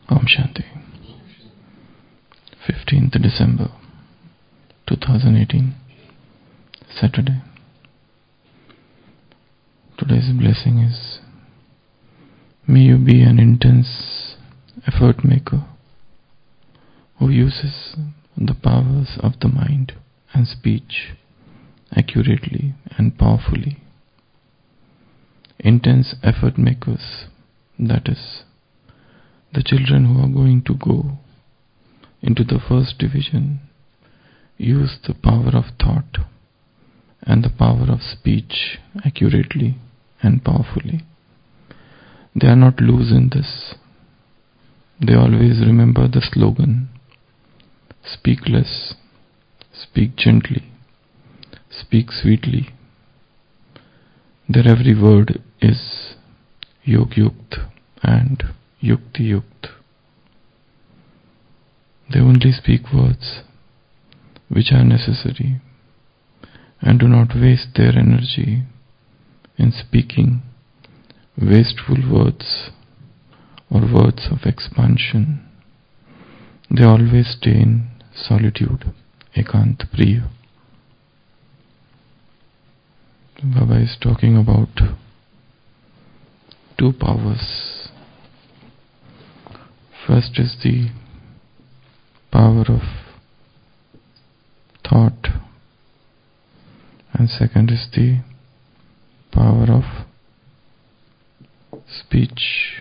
Om Shanti. 15th December 2018, Saturday. Today's blessing is, may you be an intense effort maker who uses the powers of the mind and speech accurately and powerfully. Intense effort makers, that is, the children who are going to go into the first division, use the power of thought and the power of speech accurately and powerfully. They are not loose in this. They always remember the slogan, speak less, speak gently, speak sweetly. Their every word is Yog Yukt and Yukti Yukt. They only speak words which are necessary and do not waste their energy in speaking wasteful words or words of expansion. They always stay in solitude, Ekant Priya. Baba is talking about two powers. First is the power of thought, and second is the power of speech.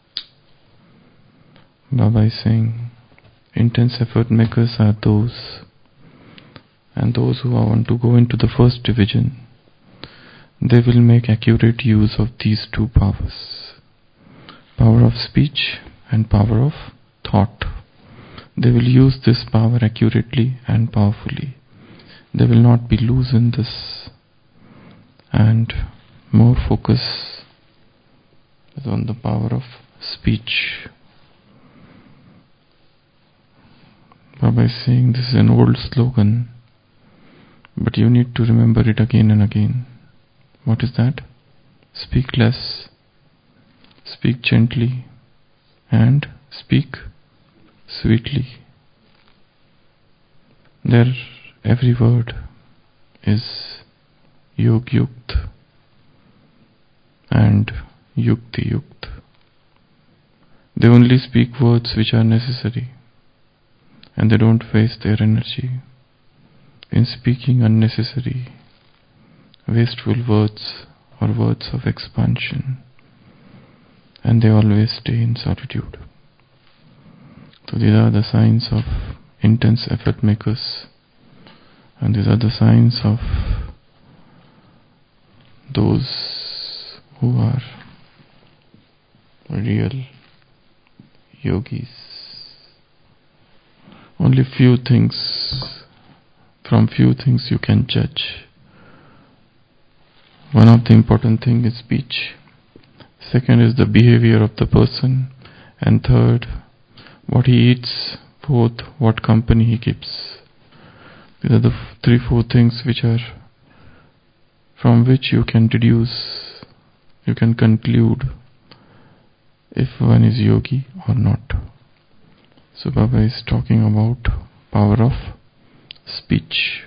Baba is saying intense effort makers are those who want to go into the first division. They will make accurate use of these two powers, power of speech and power of thought. They will use this power accurately and powerfully. They will not be loose in this, and more focus is on the power of speech. Baba is saying this is an old slogan, but you need to remember it again and again. What is that? Speak less, speak gently, and speak sweetly. Their every word is Yog Yukt and Yukti Yukt. They only speak words which are necessary, and they don't waste their energy in speaking unnecessary, wasteful words or words of expansion, and they always stay in solitude. So these are the signs of intense effort makers, and these are the signs of those who are real yogis. Only from few things you can judge. One of the important things is speech. Second is the behavior of the person. And third, what he eats, fourth, what company he keeps. These are the 3-4 things from which you can deduce, you can conclude if one is yogi or not. So Baba is talking about power of speech.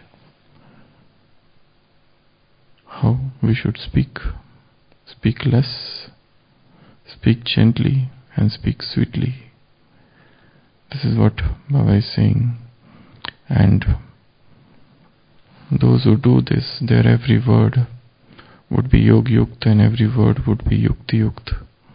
How we should speak. Speak less, speak gently, and speak sweetly. This is what Baba is saying. And those who do this, their every word would be Yog Yukt and every word would be Yukti Yukt.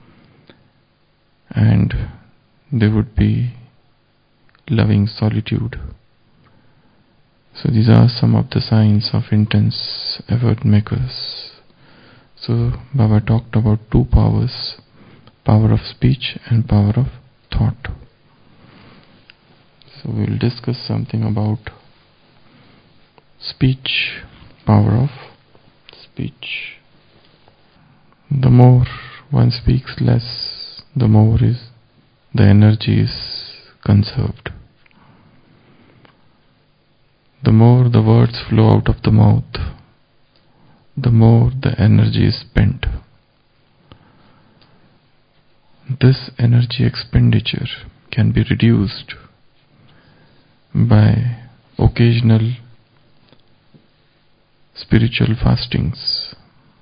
And they would be loving solitude. So these are some of the signs of intense effort makers. So Baba talked about two powers, power of speech and power of thought. So we will discuss something about speech, power of speech. The more one speaks less, the more the energy is conserved. The more the words flow out of the mouth, the more the energy is spent. This energy expenditure can be reduced by occasional spiritual fastings.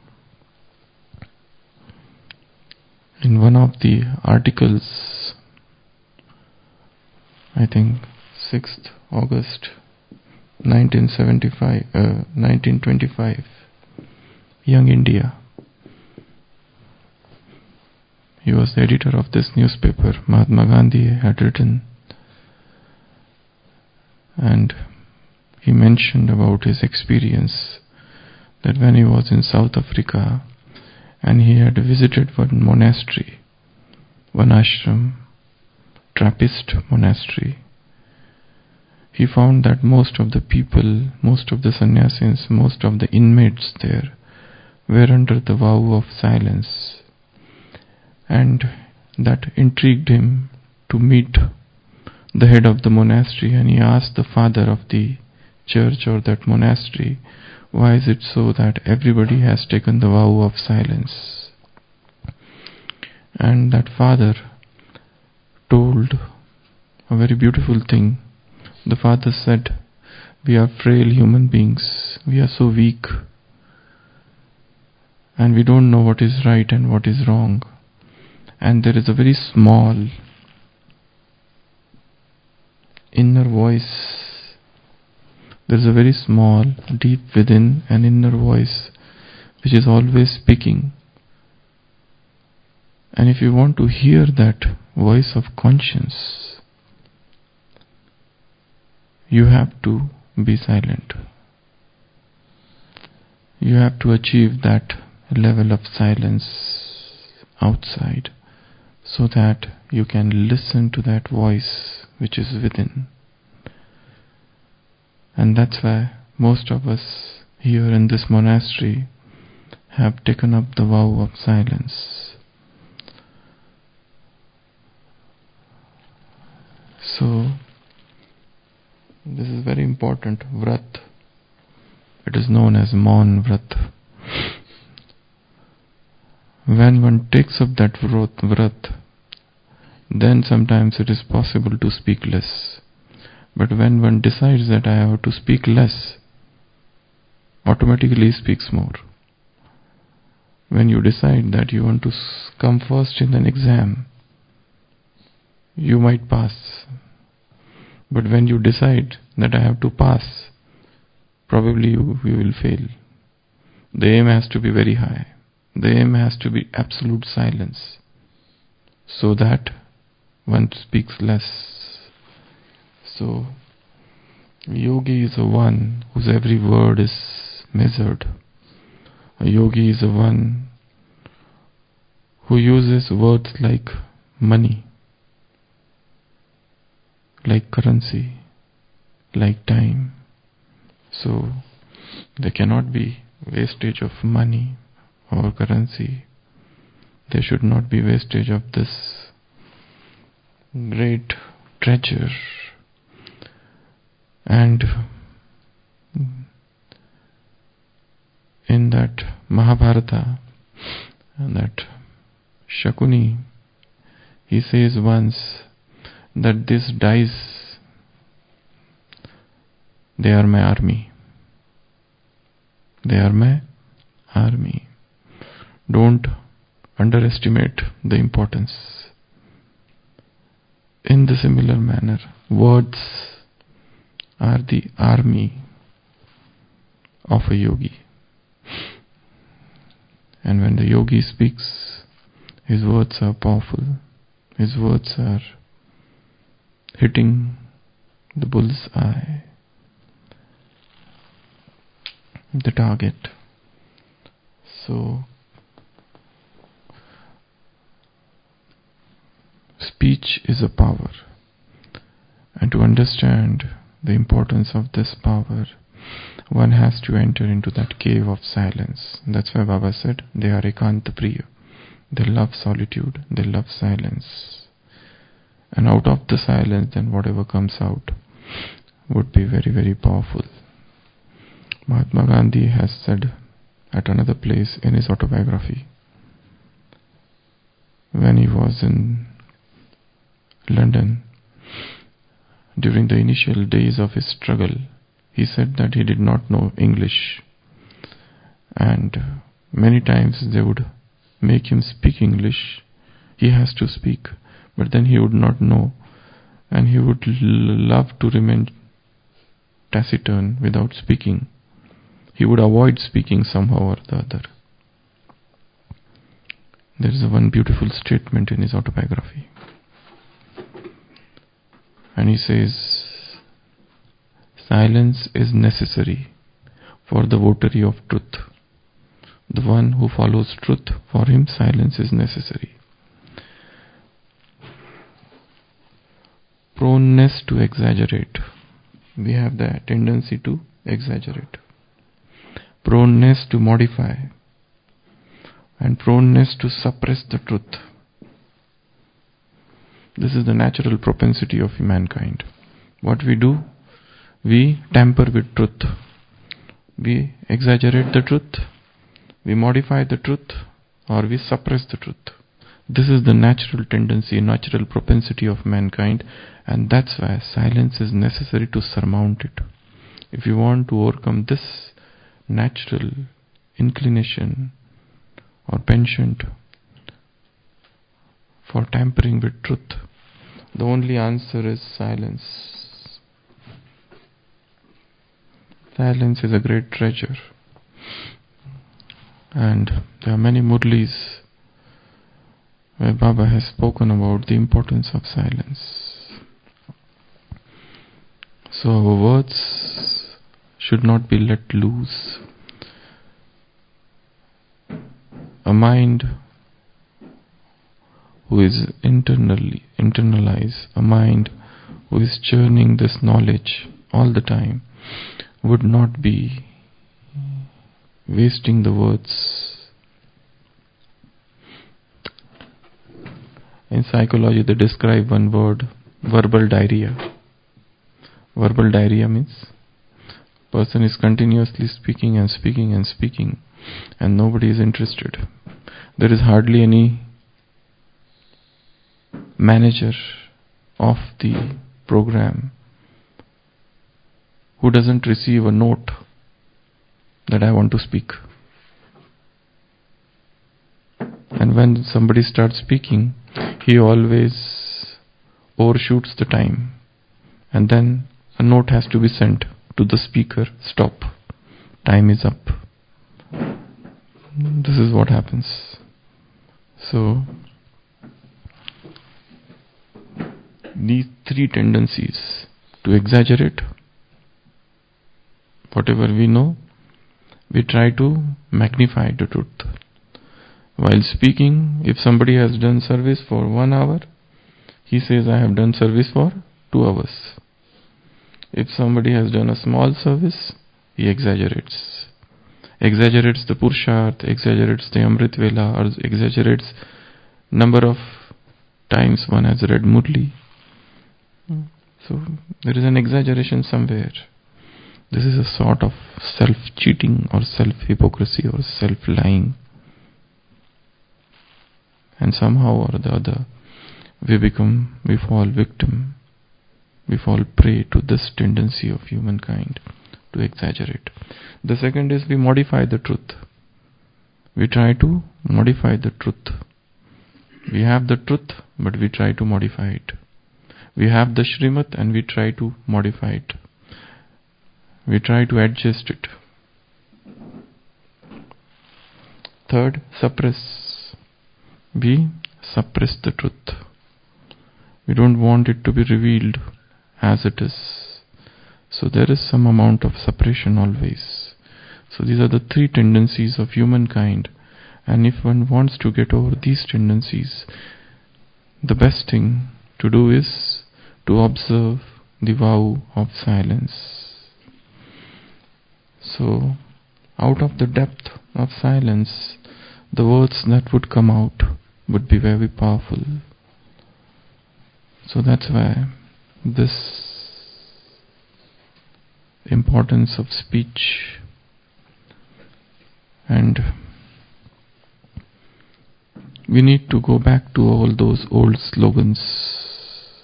In one of the articles, I think 6th August 1925, Young India. He was the editor of this newspaper. Mahatma Gandhi had written, and he mentioned about his experience that when he was in South Africa and he had visited one monastery, one ashram, Trappist monastery, he found that most of the people, most of the sannyasis, most of the inmates there were under the vow of silence, and that intrigued him to meet the head of the monastery, and he asked the father of the church or that monastery, why is it so that everybody has taken the vow of silence? And that father told a very beautiful thing. The father said, we are frail human beings, we are so weak, and we don't know what is right and what is wrong. And there is a very small inner voice. There is a very small, deep within, an inner voice which is always speaking. And if you want to hear that voice of conscience, you have to be silent. You have to achieve that level of silence outside so that you can listen to that voice which is within. And that's why most of us here in this monastery have taken up the vow of silence. So, this is very important. Vrat. It is known as Maun Vrat. When one takes up that vrat, then sometimes it is possible to speak less. But when one decides that I have to speak less, automatically speaks more. When you decide that you want to come first in an exam, you might pass. But when you decide that I have to pass, probably you will fail. The aim has to be very high. The aim has to be absolute silence, so that one speaks less. So, yogi is the one whose every word is measured. A yogi is the one who uses words like money, like currency, like time. So, there cannot be wastage of money or currency. There should not be wastage of this great treasure. And in that Mahabharata, that Shakuni, he says once that these dice, they are my army. They are my army. Don't underestimate the importance. In the similar manner, words are the army of a yogi. And when the yogi speaks, his words are powerful. His words are hitting the bull's eye, the target. So, speech is a power, and to understand the importance of this power, one has to enter into that cave of silence. That's why Baba said, they are ekanta priya. They love solitude, they love silence. And out of the silence, then whatever comes out would be very, very powerful. Mahatma Gandhi has said at another place in his autobiography, when he was in London. During the initial days of his struggle, he said that he did not know English, and many times they would make him speak English. He has to speak, but then he would not know, and he would love to remain taciturn without speaking. He would avoid speaking somehow or the other. There is one beautiful statement in his autobiography. And he says, silence is necessary for the votary of truth. The one who follows truth, for him silence is necessary. Proneness to exaggerate. We have the tendency to exaggerate. Proneness to modify. And proneness to suppress the truth. This is the natural propensity of mankind. What we do, we tamper with truth. We exaggerate the truth, we modify the truth, or we suppress the truth. This is the natural tendency, natural propensity of mankind, and that's why silence is necessary to surmount it. If you want to overcome this natural inclination or penchant for tampering with truth, the only answer is silence. Silence is a great treasure. And there are many murlis where Baba has spoken about the importance of silence. So our words should not be let loose. A mind who is internalized, a mind who is churning this knowledge all the time, would not be wasting the words. In psychology they describe one word, verbal diarrhea. Verbal diarrhea means person is continuously speaking and speaking and speaking, and nobody is interested. There is hardly any manager of the program who doesn't receive a note that I want to speak. And when somebody starts speaking, he always overshoots the time, and then a note has to be sent to the speaker, stop, time is up. This is what happens. So these three tendencies: to exaggerate whatever we know, we try to magnify the truth. While speaking, if somebody has done service for 1 hour, he says, I have done service for 2 hours. If somebody has done a small service, he exaggerates. Exaggerates the Purusharth, exaggerates the Amrit Vela, or exaggerates number of times one has read Murli. So there is an exaggeration somewhere. This is a sort of self-cheating or self-hypocrisy or self-lying. And somehow or the other, we fall victim, we fall prey to this tendency of humankind to exaggerate. The second is we modify the truth. We try to modify the truth. We have the truth, but we try to modify it. We have the Shrimad and we try to modify it. We try to adjust it. Third, suppress. We suppress the truth. We don't want it to be revealed as it is. So there is some amount of suppression always. So these are the three tendencies of humankind. And if one wants to get over these tendencies, the best thing to do is to observe the vow of silence. So, out of the depth of silence, the words that would come out would be very powerful. So that's why this importance of speech, and we need to go back to all those old slogans.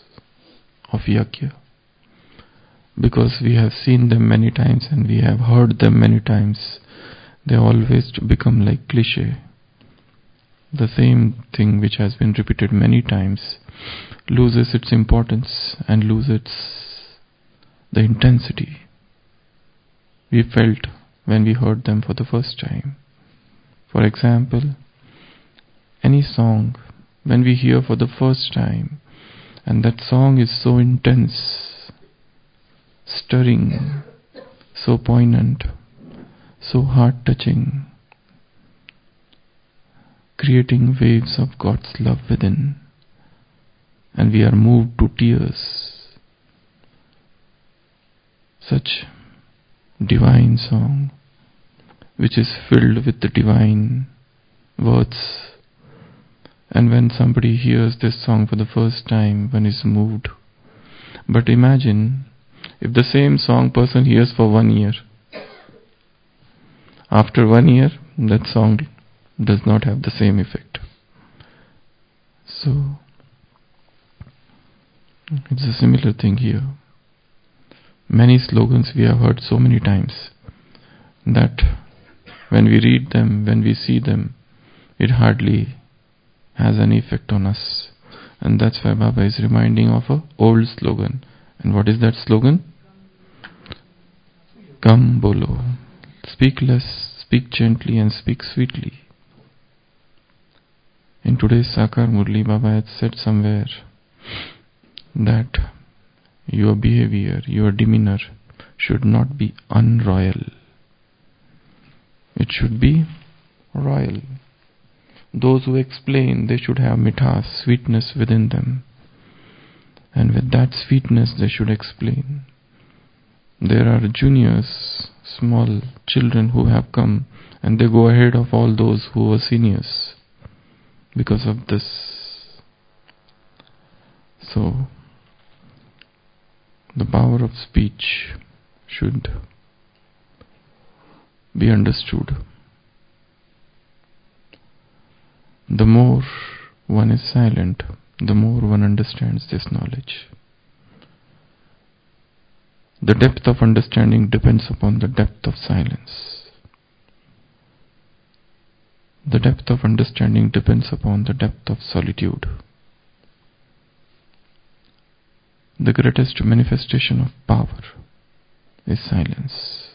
of Yajna, because we have seen them many times and we have heard them many times. They always become like cliché. The same thing which has been repeated many times loses its importance and loses the intensity we felt when we heard them for the first time. For example, any song, when we hear for the first time, and that song is so intense, stirring, so poignant, so heart-touching, creating waves of God's love within, and we are moved to tears. Such divine song, which is filled with the divine words. And when somebody hears this song for the first time, one is moved. But imagine if the same song person hears for 1 year. After 1 year, that song does not have the same effect. So, it's a similar thing here. Many slogans we have heard so many times that when we read them, when we see them, it hardly has any effect on us. And that's why Baba is reminding of an old slogan. And what is that slogan? Come bolo. Speak less, speak gently and speak sweetly. In today's Sakar Murli, Baba had said somewhere that your behavior, your demeanor should not be unroyal. It should be royal. Those who explain, they should have mithas, sweetness within them. And with that sweetness they should explain. There are juniors, small children who have come and they go ahead of all those who were seniors because of this. So, the power of speech should be understood. The more one is silent, the more one understands this knowledge. The depth of understanding depends upon the depth of silence. The depth of understanding depends upon the depth of solitude. The greatest manifestation of power is silence.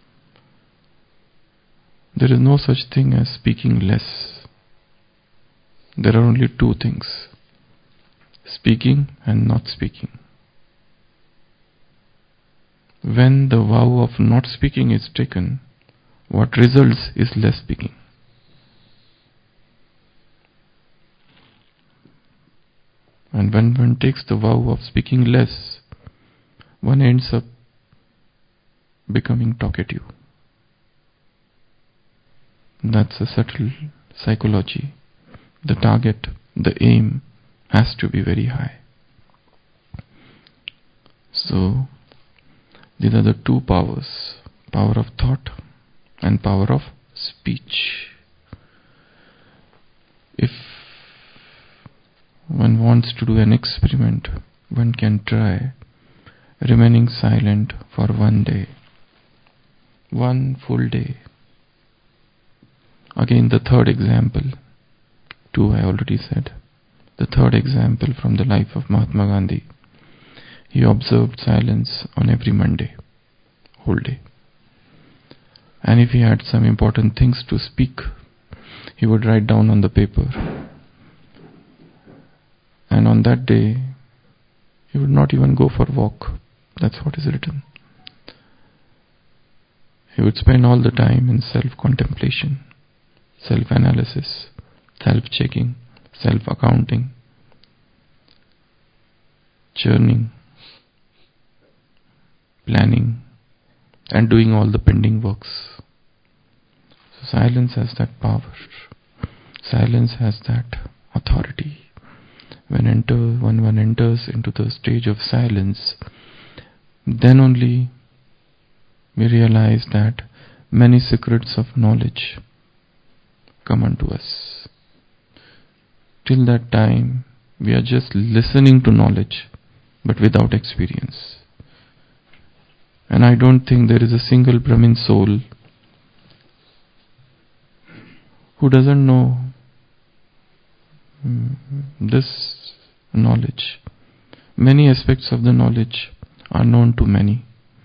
There is no such thing as speaking less. There are only two things: speaking and not speaking. When the vow of not speaking is taken, what results is less speaking. And when one takes the vow of speaking less, one ends up becoming talkative. That's a subtle psychology. The target, the aim has to be very high. So, these are the two powers: power of thought and power of speech. If one wants to do an experiment, one can try remaining silent for 1 day, 1 full day. Again, the third example, 2 I already said. The third example from the life of Mahatma Gandhi. He observed silence on every Monday, whole day. And if he had some important things to speak, he would write down on the paper. And on that day, he would not even go for a walk. That's what is written. He would spend all the time in self-contemplation, self-analysis, self-checking, self-accounting, churning, planning, and doing all the pending works. So silence has that power. Silence has that authority. When one enters into the stage of silence, then only we realize that many secrets of knowledge come unto us. Till that time, we are just listening to knowledge, but without experience. And I don't think there is a single Brahmin soul who doesn't know this knowledge. Many aspects of the knowledge are known to many,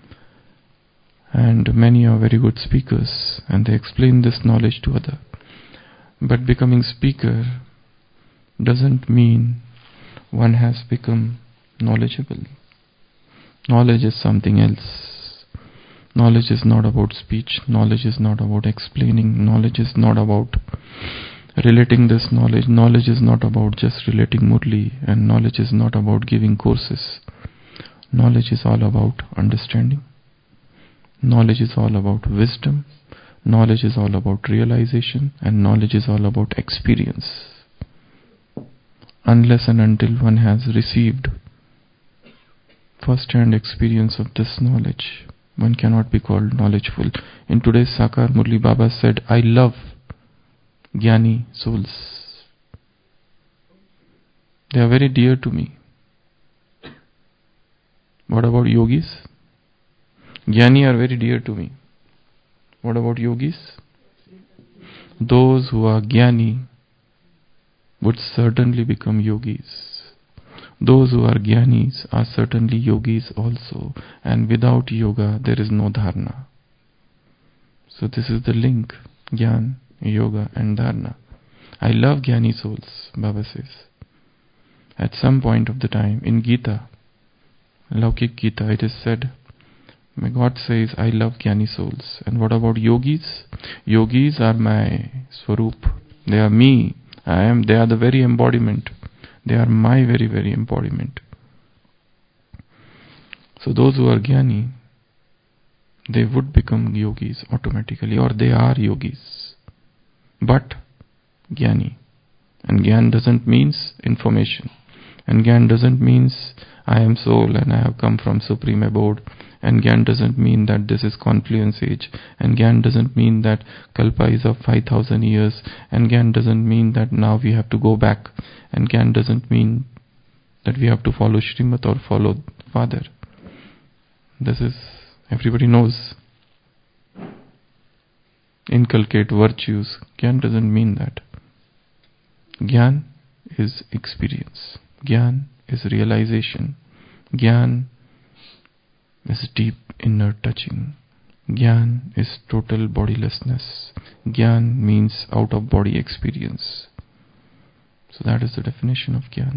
and many are very good speakers, and they explain this knowledge to others. But becoming speaker doesn't mean one has become knowledgeable. Knowledge is something else. Knowledge is not about speech. Knowledge is not about explaining. Knowledge is not about relating this knowledge. Knowledge is not about just relating Murli, and knowledge is not about giving courses. Knowledge is all about understanding. Knowledge is all about wisdom. Knowledge is all about realization, and knowledge is all about experience. Unless and until one has received first-hand experience of this knowledge, one cannot be called knowledgeful. In today's Sakar, Murli Baba said, I love Jnani souls. They are very dear to me. What about yogis? Jnani are very dear to me. What about yogis? Those who are Jnani would certainly become yogis. Those who are Jnanis are certainly yogis also, and without yoga there is no dharana. So this is the link, Jnana, yoga and dharana. I love Jnani souls, Baba says. At some point of the time in Gita, Laukik Gita, it is said, God says, I love Jnani souls. And what about yogis? Yogis are my Swarup. They are me. They are the very embodiment. They are my very, very embodiment. So those who are Jnani, they would become yogis automatically, or they are yogis. But Jnani. And Jnana doesn't means information. And Jnana doesn't means I am soul and I have come from Supreme Abode. And Jnana doesn't mean that this is confluence age. And Jnana doesn't mean that Kalpa is of 5,000 years. And Jnana doesn't mean that now we have to go back. And Jnana doesn't mean that we have to follow Srimad or follow Father. This is, everybody knows. Inculcate virtues. Jnana doesn't mean that. Jnana is experience. Jnana is realization. Jnana is deep inner touching. Jnana is total bodilessness. Jnana means out of body experience. So that is the definition of Jnana.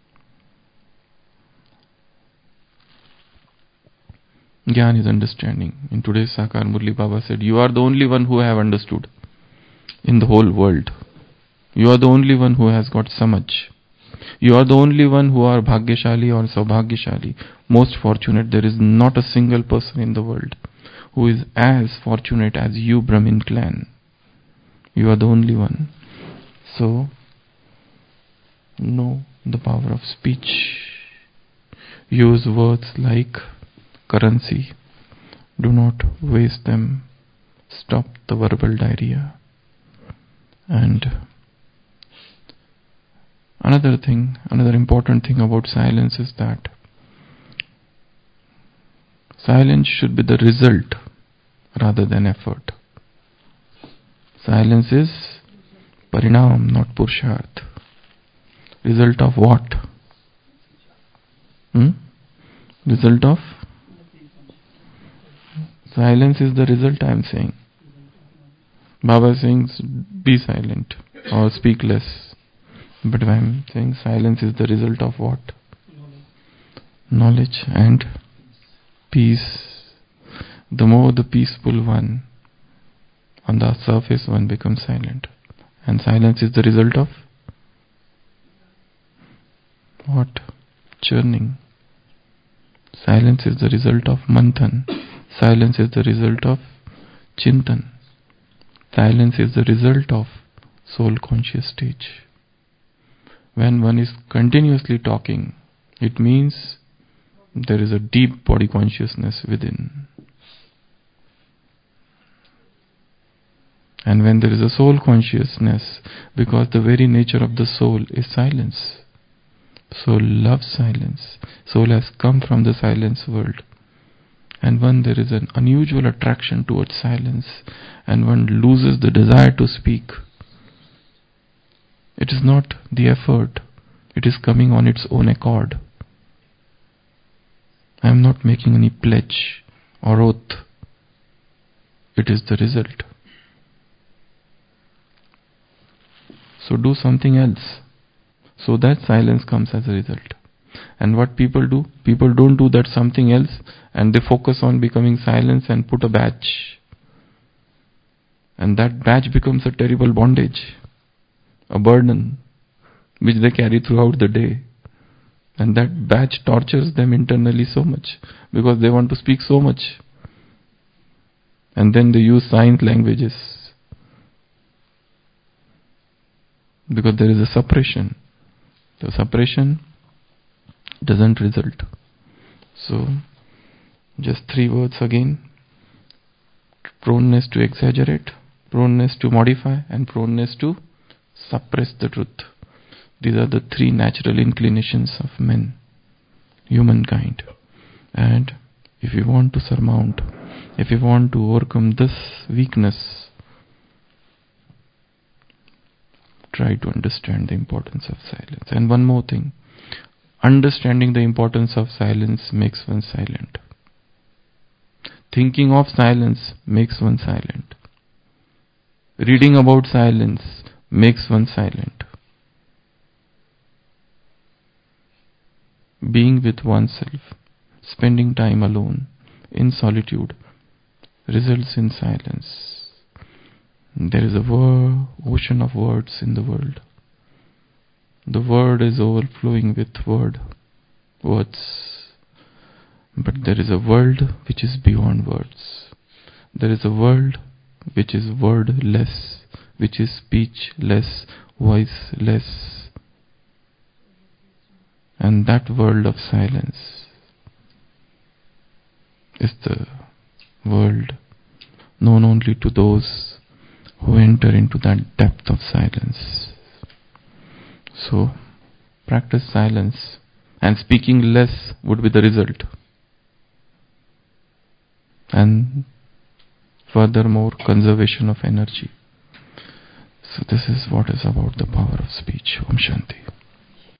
Jnana is understanding. In today's Sakar, Murli Baba said, you are the only one who have understood in the whole world. You are the only one who has got samajh. You are the only one who are bhagyashali or saubhagyashali, most fortunate. There is not a single person in the world who is as fortunate as you, Brahmin clan. You are the only one. So, know the power of speech. Use words like currency. Do not waste them. Stop the verbal diarrhea. And another important thing about silence is that silence should be the result rather than effort. Silence is parinam, not purusharth. Result of what? Result of? Silence is the result, I am saying. Baba is saying be silent or speak less. But I am saying silence is the result of what? Knowledge and peace. The more the peaceful one, on the surface one becomes silent. And silence is the result of what? Churning. Silence is the result of manthan. Silence is the result of chintan. Silence is the result of soul conscious stage. When one is continuously talking, it means there is a deep body consciousness within. And when there is a soul consciousness, because the very nature of the soul is silence. Soul loves silence. Soul has come from the silence world. And when there is an unusual attraction towards silence, and one loses the desire to speak, it is not the effort, it is coming on its own accord. I am not making any pledge or oath. It is the result. So do something else, so that silence comes as a result. And what people do? People don't do that something else, and they focus on becoming silence and put a badge. And that badge becomes a terrible bondage, a burden, which they carry throughout the day. And that badge tortures them internally so much, because they want to speak so much. And then they use sign languages, because there is a suppression. The suppression doesn't result. So, just 3 words again: proneness to exaggerate, proneness to modify, and proneness to suppress the truth. These are the 3 natural inclinations of men, humankind. And if you want to surmount, if you want to overcome this weakness, try to understand the importance of silence. And one more thing: understanding the importance of silence makes one silent. Thinking of silence makes one silent. Reading about silence makes one silent. Being with oneself, spending time alone, in solitude, results in silence. There is a ocean of words in the world. The world is overflowing with words. But there is a world which is beyond words. There is a world which is wordless, which is speechless, voiceless. And that world of silence is the world known only to those who enter into that depth of silence. So, practice silence, and speaking less would be the result. And furthermore, conservation of energy. So this is what is about the power of speech. Om Shanti.